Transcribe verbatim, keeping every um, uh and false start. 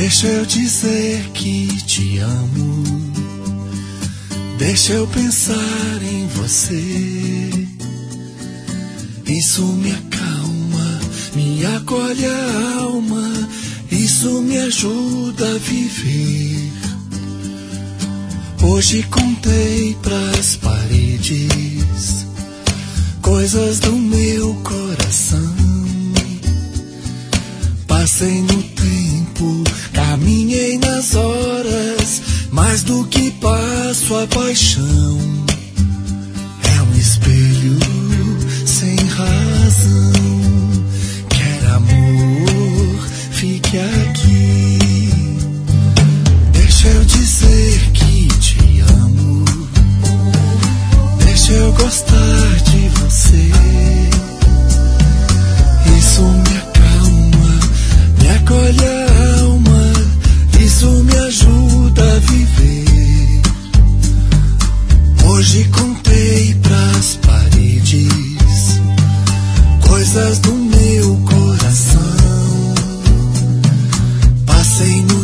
Deixa eu dizer que te amo. Deixa eu pensar em você. Isso me acalma, me acolhe a alma. Isso me ajuda a viver. Hoje contei pras paredes coisas do meu coração. Passei no tempo, caminhei nas horas, mais do que passo a paixão. É um espelho sem razão. Quer amor, fique aqui. Deixa eu dizer que te amo. Deixa eu gostar de você. Isso me acalma, me acolhe a alma. Isso me ajuda a viver. Hoje contei pras paredes coisas do meu coração. Passei no